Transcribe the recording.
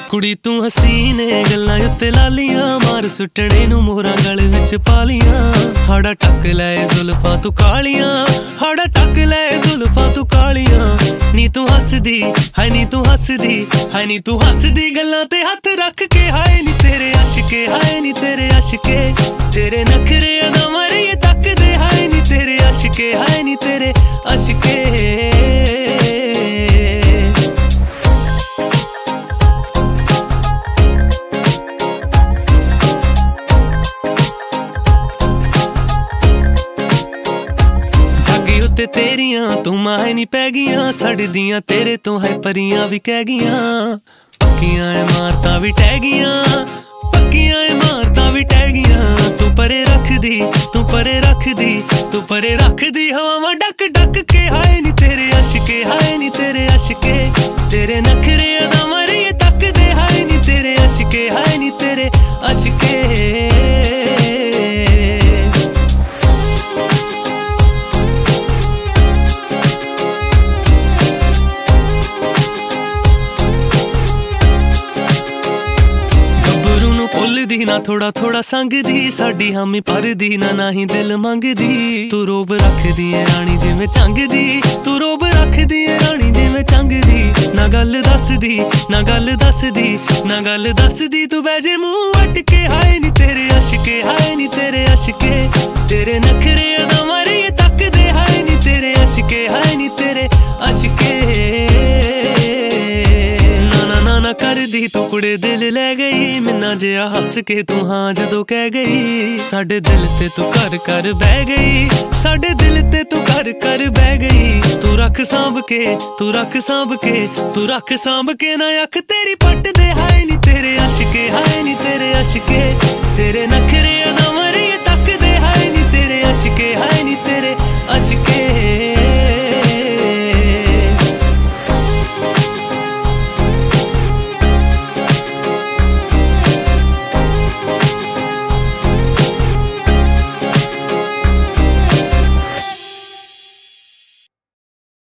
ਕੁੜੀ ਤੂੰ ਹਸੀਨੇ ਗੱਲਾਂ ਉੱਤੇ ਲਾਲੀਆਂ ਮਾਰ ਸੁੱਟਣੇ ਨੂੰ ਮੋਹਰਾਂ ਗਲ ਵਿੱਚ ਪਾ ਲੀਆਂ। ਹਾੜਾ ਟੱਕ ਲੈ ਜ਼ੁਲਫਾਂ ਤੂੰ ਕਾਲੀਆਂ, ਹਾੜਾ ਟੱਕ ਲੈ ਜ਼ੁਲਫਾਂ ਤੂੰ ਕਾਲੀਆਂ। ਨੀ ਤੂੰ ਹੱਸਦੀ ਹਾਏ ਨੀ ਤੂੰ ਹੱਸਦੀ ਹਾਏ ਨੀ ਤੂੰ ਹੱਸਦੀ ਗੱਲਾਂ ਤੇ ਹੱਥ ਰੱਖ ਕੇ। ਹਾਏ ਨੀ ਤੇਰੇ ਆਸ਼ਕੇ ਹਾਏ ਨੀ ਤੇਰੇ ਆਸ਼ਕੇ, ਤੇਰੇ ਨਖਰੇ ਅਦਾ ਮਰੀਏ ਤੱਕਦੇ। ਹਾਏ ਨੀ ਤੇਰੇ ਆਸ਼ਕੇ ਹਾਏ ਨੀ ਤੇਰੇ ਆਸ਼ਕੇ। ਤੇ ਤੇਰੀਆਂ ਤੂੰ ਮਾਹੇ ਨੀ ਪੈ ਗਈਆਂ, ਸੜਦੀਆਂ ਤੇਰੇ ਤੋਂ ਹੈ ਪਰੀਆਂ ਵੀ ਕਹਿ ਗਈਆਂ। ਪੱਕੀਆਂ ਇਮਾਰਤਾਂ ਵੀ ਟਹਿ ਗਈਆਂ, ਪੱਕੀਆਂ ਇਮਾਰਤਾਂ ਵੀ ਟਹਿ ਗਈਆਂ। ਤੂੰ ਪਰੇ ਰੱਖਦੀ ਤੂੰ ਪਰੇ ਰੱਖਦੀ ਤੂੰ ਪਰੇ ਰੱਖਦੀ ਹਵਾਵਾਂ ਡੱਕ ਡੱਕ ਕੇ। ਹਾਏ ਨੀ ਤੇਰੇ ਆਸ਼ਕੇ ਹਾਏ ਨੀ ਤੇਰੇ ਆਸ਼ਕੇ, ਤੇਰੇ ਨਖਰੇ ਅਦਾ ਮਰੀਏ ਤੱਕਦੇ। ਹਾਏ ਨੀ ਤੇਰੇ ਆਸ਼ਕੇ ਹਾਏ ਨੀ ਤੇਰੇ ਆਸ਼ਕੇ। ਭੁੱਲਦੀ ਨਾ ਥੋੜਾ ਥੋੜਾ ਸੰਗਦੀ, ਸਾਡੀ ਹਾਮੀ ਭਰਦੀ ਨਾ ਨਾਹੀਂ ਦਿਲ ਮੰਗਦੀ। ਤੂੰ ਰੋਬ ਰੱਖਦੀ ਏ ਰਾਣੀ ਜਿਵੇਂ ਚੰਗਦੀ, ਤੂੰ ਰੋਬ ਰੱਖਦੀ ਏ ਰਾਣੀ ਜਿਵੇਂ ਚੰਗਦੀ। ਨਾ ਗੱਲ ਦੱਸਦੀ ਨਾ ਗੱਲ ਦੱਸਦੀ ਨਾ ਗੱਲ ਦੱਸਦੀ, ਤੂੰ ਬਹਿ ਜੇ ਮੂੰਹ ਅੱਟ ਕੇ। ਹਾਏ ਨੀ ਤੇਰੇ ਆਸ਼ਕੇ ਹਾਏ ਨੀ ਤੇਰੇ ਆਸ਼ਕੇ, ਤੇਰੇ ਨਖਰੇ ਅਦਾ ਮਰੀਏ ਤੱਕਦੇ। ਹਾਏ ਨੀ ਤੇਰੇ ਆਸ਼ਕੇ ਹਾਏ ਨੀ ਤੇਰੇ ਆਸ਼ਕੇ। ਨਾ ਕਰਦੀ ਤੂੰ ਕੁੜੇ ਦਿਲ ਲੈ ਗਈ, ਮਿੰਨਾ ਜਿਹਾ ਹੱਸ ਕੇ ਤੂੰ ਹਾਂ ਜਦੋਂ ਕਹਿ ਗਈ। ਸਾਡੇ ਦਿਲ ਤੇ ਤੂੰ ਘਰ ਘਰ ਬਹਿ ਗਈ, ਸਾਡੇ ਦਿਲ ਤੇ ਤੂੰ ਘਰ ਘਰ ਬਹਿ ਗਈ। ਤੂੰ ਰੱਖ ਸਾਂਭ ਕੇ ਤੂੰ ਰੱਖ ਸਾਂਭ ਕੇ ਤੂੰ ਰੱਖ ਸਾਂਭ ਕੇ ਨਾ ਅੱਖ ਤੇਰੀ ਪੱਟਦੇ। ਹਾਏ ਨੀ ਤੇਰੇ ਆਸ਼ਕੇ ਹਾਏ ਨੀ ਤੇਰੇ ਆਸ਼ਕੇ, ਤੇਰੇ ਨਖਰੇ ਅਦਾ ਮਰੀਏ ਤੱਕਦੇ। ਹਾਏ ਨੀ ਤੇਰੇ ਆਸ਼ਕੇ ਹਾਏ ਨੀ ਤੇਰੇ ਆਸ਼ਕੇ।